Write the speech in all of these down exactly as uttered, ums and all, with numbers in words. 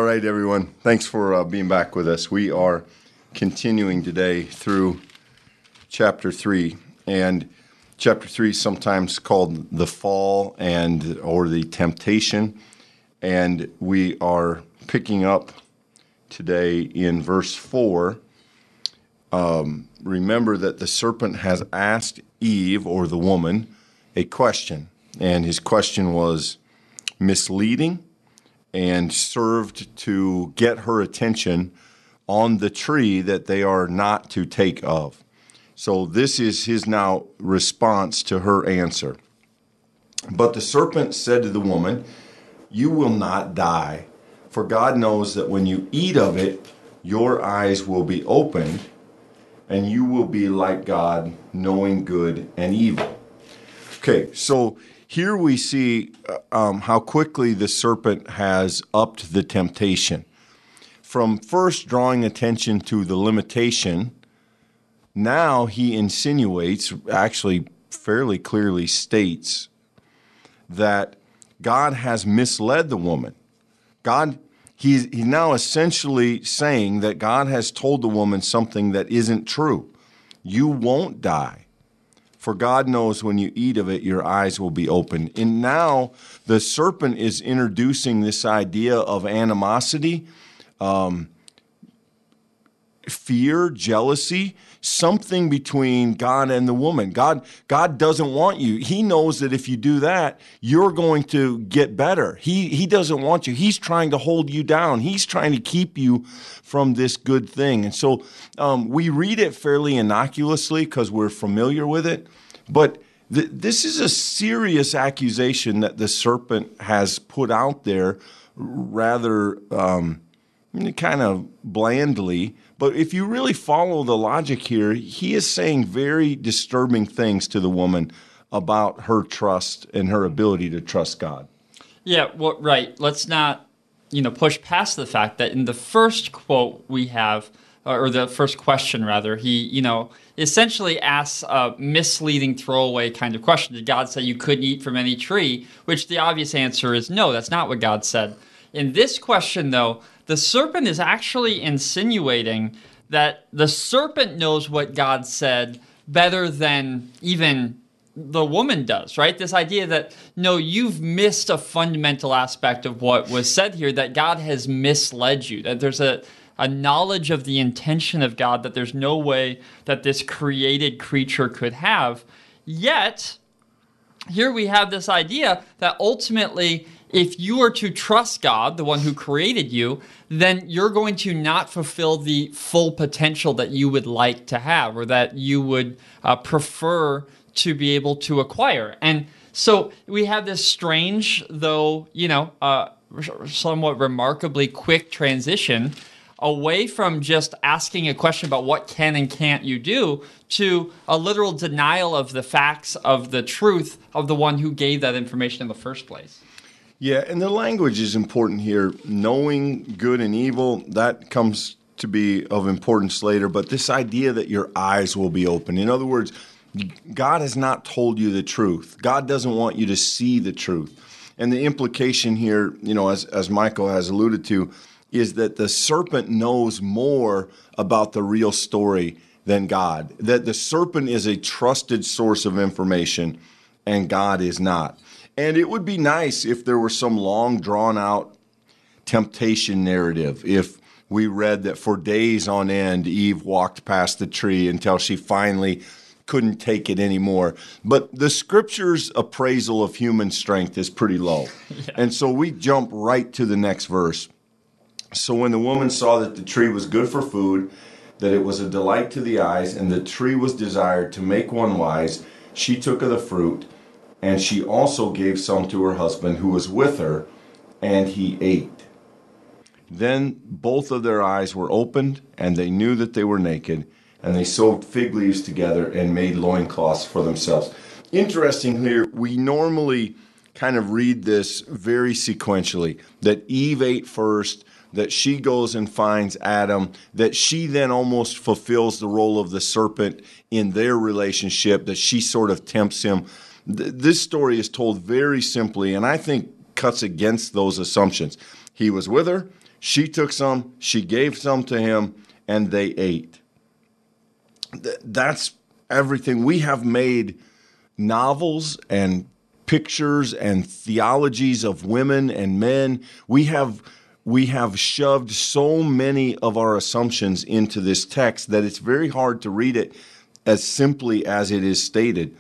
right, everyone. Thanks for uh, being back with us. We are continuing today through chapter three, and chapter three is sometimes called the fall and or the temptation, and we are picking up today in verse four. Um, remember that the serpent has asked Eve, or the woman, a question, and his question was misleading and served to get her attention on the tree that they are not to take of. So this is his now response to her answer. But the serpent said to the woman, "You will not die, for God knows that when you eat of it, your eyes will be opened, and you will be like God, knowing good and evil." Okay, so here we see um, how quickly the serpent has upped the temptation. From first drawing attention to the limitation, now he insinuates, actually fairly clearly states, that God has misled the woman. God, he's, he's now essentially saying that God has told the woman something that isn't true. You won't die. For God knows when you eat of it, your eyes will be opened. And now the serpent is introducing this idea of animosity, um, fear, jealousy, something between God and the woman. God, God doesn't want you. He knows that if you do that, you're going to get better. He, he doesn't want you. He's trying to hold you down. He's trying to keep you from this good thing. And so um, we read it fairly innocuously because we're familiar with it. But th- this is a serious accusation that the serpent has put out there rather um, kind of blandly. But if you really follow the logic here, he is saying very disturbing things to the woman about her trust and her ability to trust God. Yeah, well, right. Let's not, you know, push past the fact that in the first quote we have, or the first question rather, he, you know, essentially asks a misleading throwaway kind of question. Did God say you couldn't eat from any tree? Which the obvious answer is no, that's not what God said. In this question, though, the serpent is actually insinuating that the serpent knows what God said better than even the woman does, right? This idea that, no, you've missed a fundamental aspect of what was said here, that God has misled you, that there's a, a knowledge of the intention of God that there's no way that this created creature could have. Yet, here we have this idea that ultimately, if you are to trust God, the one who created you, then you're going to not fulfill the full potential that you would like to have or that you would uh, prefer to be able to acquire. And so we have this strange, though, you know, uh, somewhat remarkably quick transition away from just asking a question about what can and can't you do to a literal denial of the facts of the truth of the one who gave that information in the first place. Yeah, and the language is important here. Knowing good and evil, that comes to be of importance later. But this idea that your eyes will be open. In other words, God has not told you the truth. God doesn't want you to see the truth. And the implication here, you know, as, as Michael has alluded to, is that the serpent knows more about the real story than God. That the serpent is a trusted source of information and God is not. And it would be nice if there were some long, drawn-out temptation narrative. If we read that for days on end, Eve walked past the tree until she finally couldn't take it anymore. But the Scripture's appraisal of human strength is pretty low. Yeah. And so we jump right to the next verse. So when the woman saw that the tree was good for food, that it was a delight to the eyes, and the tree was desired to make one wise, she took of the fruit, and she also gave some to her husband who was with her, and he ate. Then both of their eyes were opened, and they knew that they were naked, and they sewed fig leaves together and made loincloths for themselves. Interesting here, we normally kind of read this very sequentially, that Eve ate first, that she goes and finds Adam, that she then almost fulfills the role of the serpent in their relationship, that she sort of tempts him. This story is told very simply, and I think cuts against those assumptions. He was with her. She took some, she gave some to him, and they ate. Th- that's everything. We have made novels and pictures and theologies of women and men. We have we have shoved so many of our assumptions into this text that it's very hard to read it as simply as it is stated.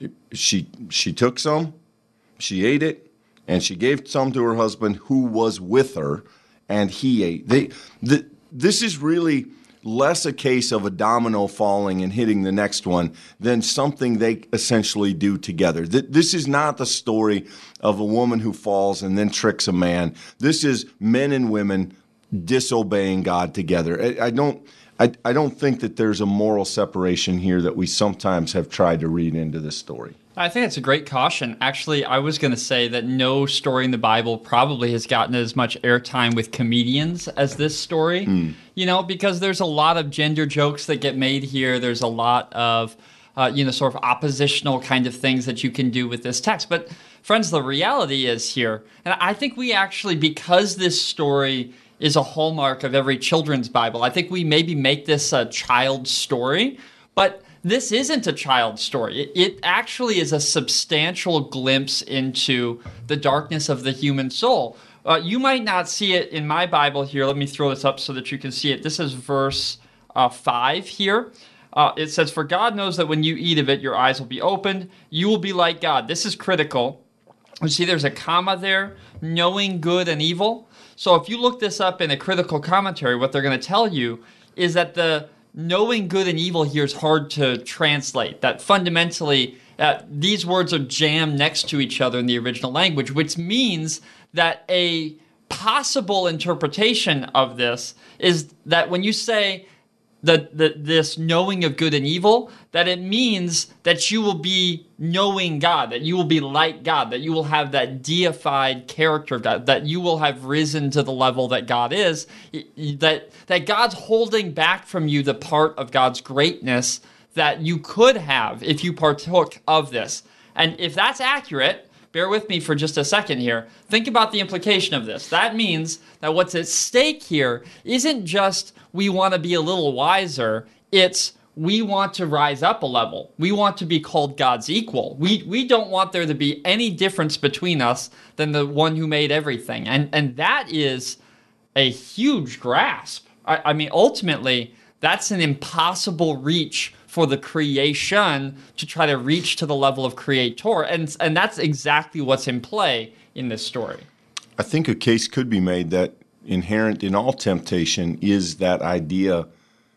She she took some, she ate it, and she gave some to her husband who was with her, and he ate. They, the, this is really less a case of a domino falling and hitting the next one than something they essentially do together. This is not the story of a woman who falls and then tricks a man. This is men and women disobeying God together. I, I don't I, I don't think that there's a moral separation here that we sometimes have tried to read into this story. I think it's a great caution. Actually, I was going to say that no story in the Bible probably has gotten as much airtime with comedians as this story. Mm. You know, because there's a lot of gender jokes that get made here. There's a lot of, uh, you know, sort of oppositional kind of things that you can do with this text. But friends, the reality is here, and I think we actually, because this story is a hallmark of every children's Bible, I think we maybe make this a child story, but this isn't a child story. It, it actually is a substantial glimpse into the darkness of the human soul. Uh, you might not see it in my Bible here. Let me throw this up so that you can see it. This is verse uh, five here. Uh, it says, "For God knows that when you eat of it, your eyes will be opened. You will be like God." This is critical. You see there's a comma there, knowing good and evil. So if you look this up in a critical commentary, what they're going to tell you is that the knowing good and evil here is hard to translate. That fundamentally, uh, these words are jammed next to each other in the original language, which means that a possible interpretation of this is that when you say that the, this knowing of good and evil, that it means that you will be knowing God, that you will be like God, that you will have that deified character of God, that you will have risen to the level that God is, that, that God's holding back from you the part of God's greatness that you could have if you partook of this. And if that's accurate, bear with me for just a second here. Think about the implication of this. That means that what's at stake here isn't just we want to be a little wiser. It's we want to rise up a level. We want to be called God's equal. We we don't want there to be any difference between us than the one who made everything. And, and that is a huge grasp. I, I mean, ultimately, that's an impossible reach for the creation to try to reach to the level of creator. And, and that's exactly what's in play in this story. I think a case could be made that inherent in all temptation is that idea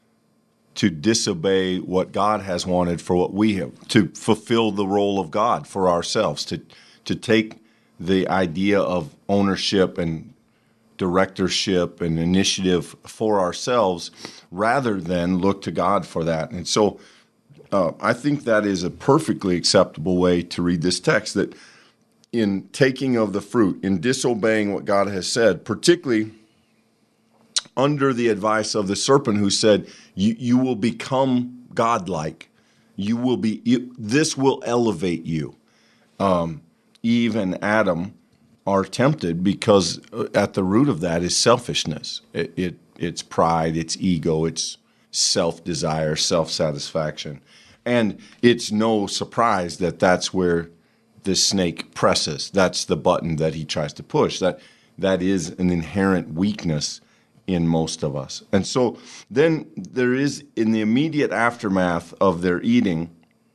to disobey what God has wanted for what we have, to fulfill the role of God for ourselves, to, to take the idea of ownership and directorship and initiative for ourselves rather than look to God for that. And so uh, I think that is a perfectly acceptable way to read this text, that in taking of the fruit, in disobeying what God has said, particularly under the advice of the serpent who said, you, you will become godlike. You will be, you, this will elevate you. Um, Eve and Adam are tempted because at the root of that is selfishness. It, it it's pride, it's ego, it's self-desire, self-satisfaction. And it's no surprise that that's where the snake presses. That's the button that he tries to push. That that is an inherent weakness in most of us. And so then there is, in the immediate aftermath of their eating,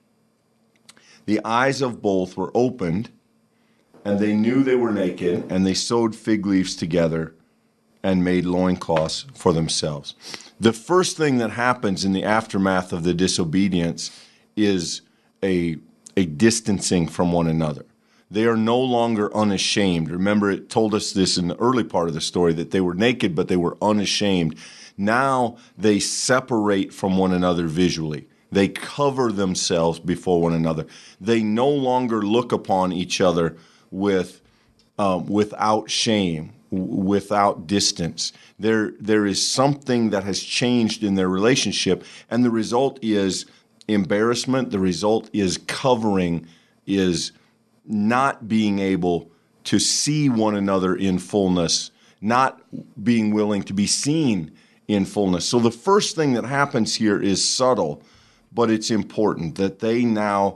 the eyes of both were opened, and they knew they were naked, and they sewed fig leaves together and made loincloths for themselves. The first thing that happens in the aftermath of the disobedience is a, a distancing from one another. They are no longer unashamed. Remember, it told us this in the early part of the story, that they were naked, but they were unashamed. Now they separate from one another visually. They cover themselves before one another. They no longer look upon each other with um, without shame, w- without distance. There, there is something that has changed in their relationship, and the result is embarrassment. The result is covering, is not being able to see one another in fullness, not being willing to be seen in fullness. So the first thing that happens here is subtle, but it's important that they now,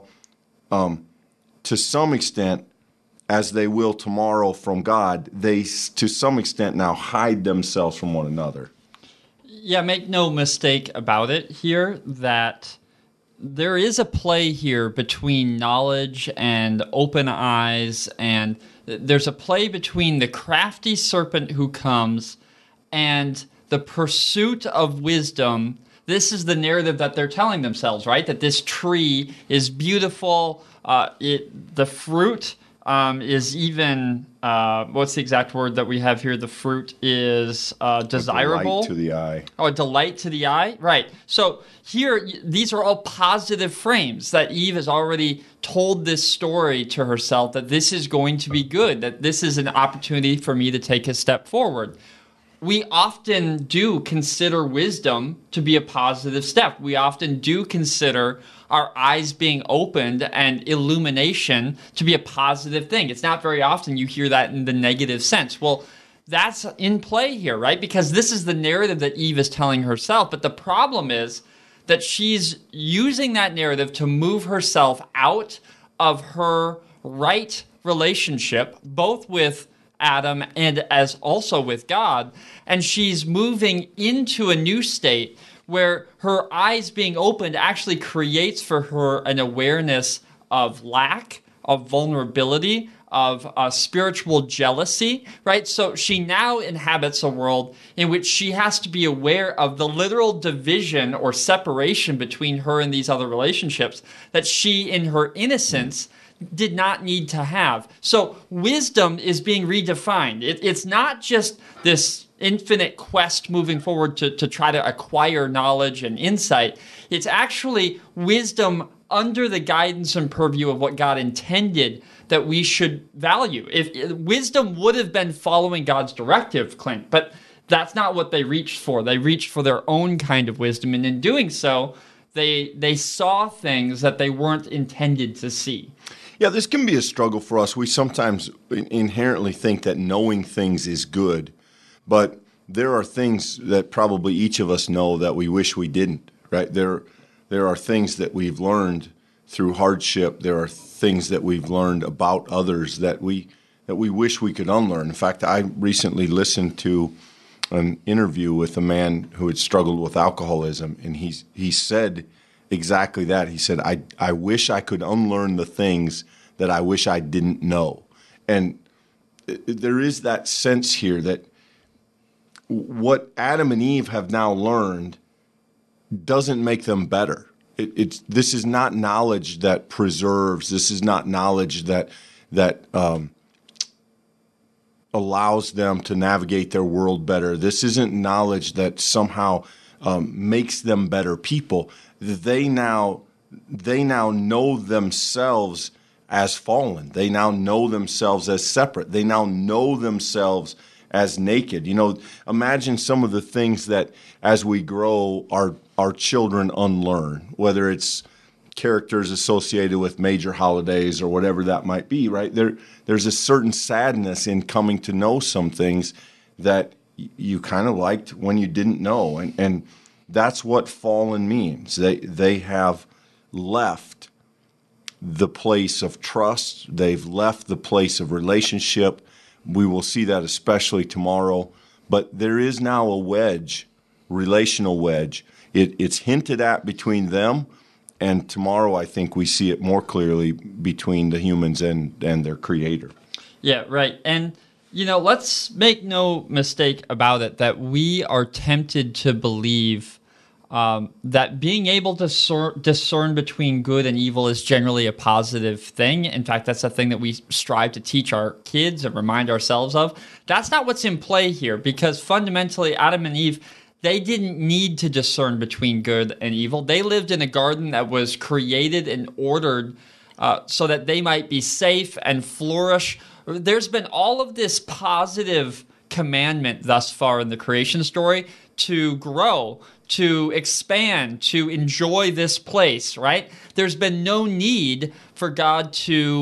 um, to some extent, as they will tomorrow from God, they to some extent now hide themselves from one another. Yeah, make no mistake about it here that there is a play here between knowledge and open eyes, and there's a play between the crafty serpent who comes and the pursuit of wisdom. This is the narrative that they're telling themselves, right? That this tree is beautiful. Uh, it the fruit um, is even uh, what's the exact word that we have here? The fruit is uh, desirable. A delight to the eye. Oh, a delight to the eye? Right. So here, these are all positive frames that Eve has already told this story to herself, that this is going to be good, that this is an opportunity for me to take a step forward. We often do consider wisdom to be a positive step. We often do consider our eyes being opened and illumination to be a positive thing. It's not very often you hear that in the negative sense. Well, that's in play here, right? Because this is the narrative that Eve is telling herself. But the problem is that she's using that narrative to move herself out of her right relationship, both with Adam and as also with God. And she's moving into a new state where her eyes being opened actually creates for her an awareness of lack, of vulnerability, of uh, spiritual jealousy, right? So she now inhabits a world in which she has to be aware of the literal division or separation between her and these other relationships that she, in her innocence, did not need to have. So wisdom is being redefined. It, it's not just this infinite quest moving forward to, to try to acquire knowledge and insight. It's actually wisdom under the guidance and purview of what God intended that we should value. If, if wisdom would have been following God's directive, Clint, but that's not what they reached for. They reached for their own kind of wisdom, and in doing so, they they saw things that they weren't intended to see. Yeah, this can be a struggle for us. We sometimes inherently think that knowing things is good, but there are things that probably each of us know that we wish we didn't, right? There, there are things that we've learned through hardship. There are things that we've learned about others that we that we wish we could unlearn. In fact, I recently listened to an interview with a man who had struggled with alcoholism, and he he said exactly that. He said, I, I wish I could unlearn the things that I wish I didn't know. And there is that sense here that what Adam and Eve have now learned doesn't make them better. It, it's this is not knowledge that preserves. This is not knowledge that that um, allows them to navigate their world better. This isn't knowledge that somehow um, makes them better people. They now they now know themselves as fallen. They now know themselves as separate. They now know themselves as naked. You know, imagine some of the things that as we grow, our our children unlearn, whether it's characters associated with major holidays or whatever that might be, right? There there's a certain sadness in coming to know some things that you kind of liked when you didn't know. And and that's what fallen means. They they have left the place of trust. They've left the place of relationship. We will see that especially tomorrow. But there is now a wedge, relational wedge. It, it's hinted at between them, and tomorrow I think we see it more clearly between the humans and, and their creator. Yeah, right. And, you know, let's make no mistake about it that we are tempted to believe Um, that being able to sor- discern between good and evil is generally a positive thing. In fact, that's a thing that we strive to teach our kids and remind ourselves of. That's not what's in play here, because fundamentally, Adam and Eve, they didn't need to discern between good and evil. They lived in a garden that was created and ordered uh, so that they might be safe and flourish. There's been all of this positive commandment thus far in the creation story to grow, to expand, to enjoy this place, right? There's been no need for God to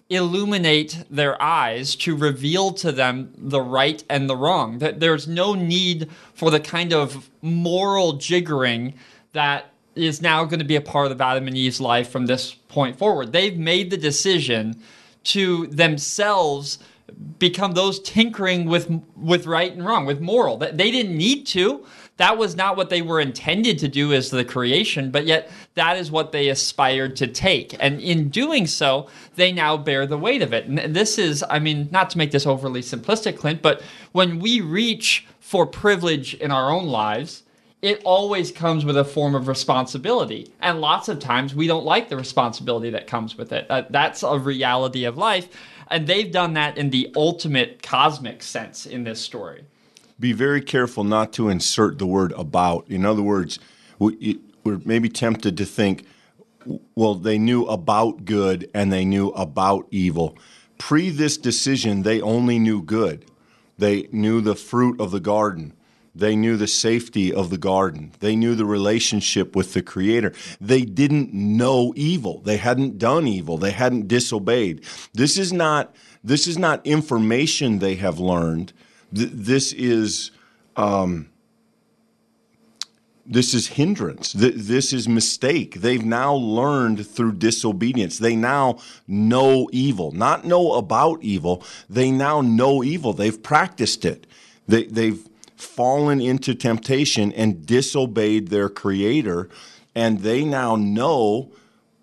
illuminate their eyes to reveal to them the right and the wrong. That there's no need for the kind of moral jiggering that is now going to be a part of Adam and Eve's life from this point forward. They've made the decision to themselves become those tinkering with with right and wrong, with moral. That they didn't need to. That was not what they were intended to do as the creation, but yet that is what they aspired to take. And in doing so, they now bear the weight of it. And this is, I mean, not to make this overly simplistic, Clint, but when we reach for privilege in our own lives, it always comes with a form of responsibility. And lots of times we don't like the responsibility that comes with it. Uh, that's a reality of life. And they've done that in the ultimate cosmic sense in this story. Be very careful not to insert the word about. In other words, we, we're maybe tempted to think, well, they knew about good and they knew about evil. Pre this decision, they only knew good. They knew the fruit of the garden. They knew the safety of the garden. They knew the relationship with the Creator. They didn't know evil. They hadn't done evil. They hadn't disobeyed. This is not, this is not information they have learned. Th- this is um, this is hindrance. Th- this is mistake. They've now learned through disobedience. They now know evil. Not know about evil. They now know evil. They've practiced it. They, they've fallen into temptation and disobeyed their Creator, and they now know,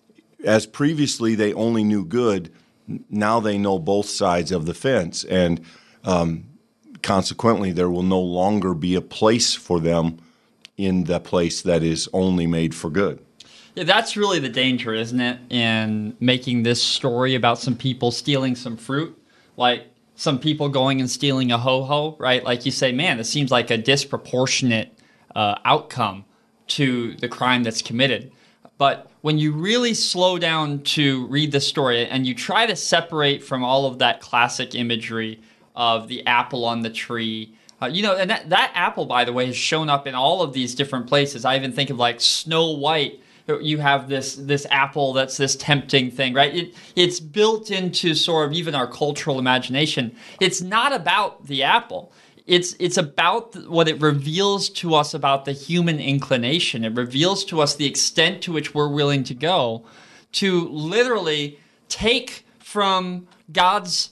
as previously they only knew good, now they know both sides of the fence, and um, consequently there will no longer be a place for them in the place that is only made for good. Yeah, that's really the danger, isn't it, in making this story about some people stealing some fruit, like some people going and stealing a ho-ho, right? Like you say, man, it seems like a disproportionate uh, outcome to the crime that's committed. But when you really slow down to read the story and you try to separate from all of that classic imagery of the apple on the tree, uh, you know, and that, that apple, by the way, has shown up in all of these different places. I even think of like Snow White. You have this this apple that's this tempting thing, right? It, it's built into sort of even our cultural imagination. It's not about the apple. It's it's about what it reveals to us about the human inclination. It reveals to us the extent to which we're willing to go to literally take from God's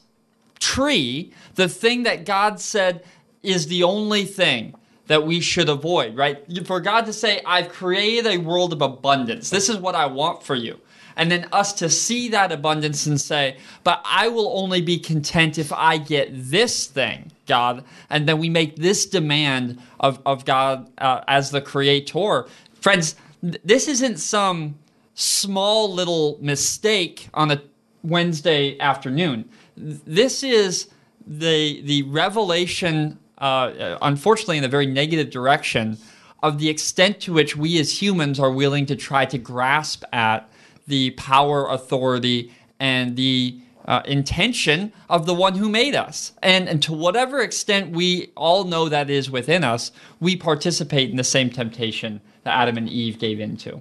tree the thing that God said is the only thing that we should avoid, right? For God to say, I've created a world of abundance. This is what I want for you. And then us to see that abundance and say, but I will only be content if I get this thing, God. And then we make this demand of, of God uh, as the creator. Friends, th- this isn't some small little mistake on a Wednesday afternoon. This is the the revelation Uh, unfortunately in a very negative direction, of the extent to which we as humans are willing to try to grasp at the power, authority, and the uh, intention of the one who made us. And, and to whatever extent we all know that is within us, we participate in the same temptation that Adam and Eve gave into.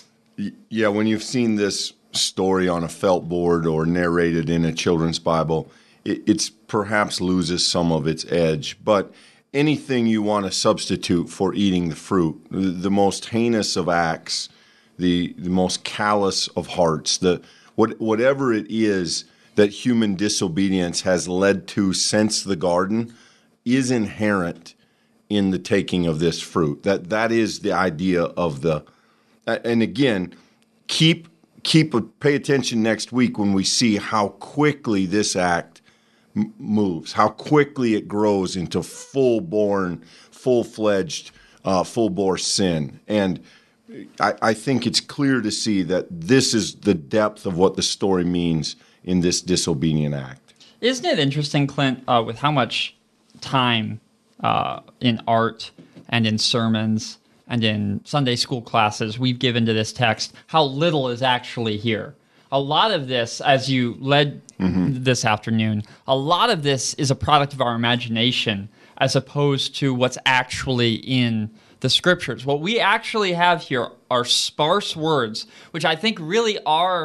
Yeah, when you've seen this story on a felt board or narrated in a children's Bible, it it's perhaps loses some of its edge. But anything you want to substitute for eating the fruit, the most heinous of acts, the, the most callous of hearts, the what, whatever it is that human disobedience has led to since the garden, is inherent in the taking of this fruit. That that is the idea of the. And again, keep keep a, pay attention next week when we see how quickly this act m- moves, how quickly it grows into full-born, full-fledged, uh, full-bore sin. And I, I think it's clear to see that this is the depth of what the story means in this disobedient act. Isn't it interesting, Clint, uh, with how much time uh, in art and in sermons and in Sunday school classes we've given to this text, how little is actually here? A lot of this, as you led mm-hmm. this afternoon, a lot of this is a product of our imagination as opposed to what's actually in the scriptures. What we actually have here are sparse words, which I think really are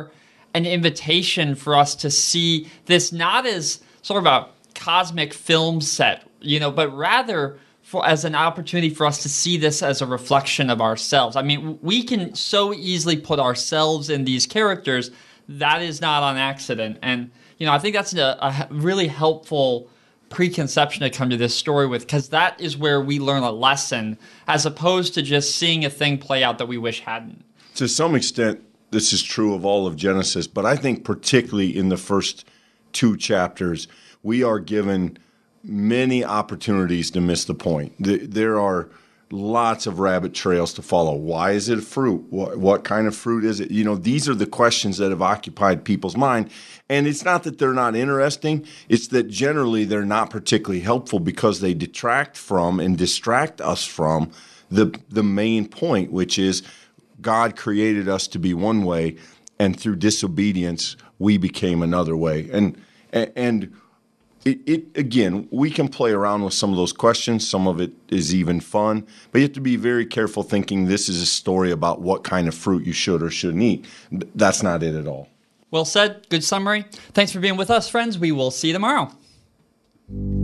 an invitation for us to see this not as sort of a cosmic film set, you know, but rather for, as an opportunity for us to see this as a reflection of ourselves. I mean, we can so easily put ourselves in these characters. That is not on accident. And, you know, I think that's a, a really helpful preconception to come to this story with, because that is where we learn a lesson as opposed to just seeing a thing play out that we wish hadn't. To some extent, this is true of all of Genesis, but I think particularly in the first two chapters, we are given many opportunities to miss the point. There are lots of rabbit trails to follow. Why is it a fruit? What, what kind of fruit is it? You know, these are the questions that have occupied people's mind. And it's not that they're not interesting. It's that generally they're not particularly helpful because they detract from and distract us from the the main point, which is God created us to be one way, and through disobedience, we became another way. And and It, it again, we can play around with some of those questions. Some of it is even fun, but you have to be very careful thinking this is a story about what kind of fruit you should or shouldn't eat. That's not it at all. Well said. Good summary. Thanks for being with us, friends. We will see you tomorrow.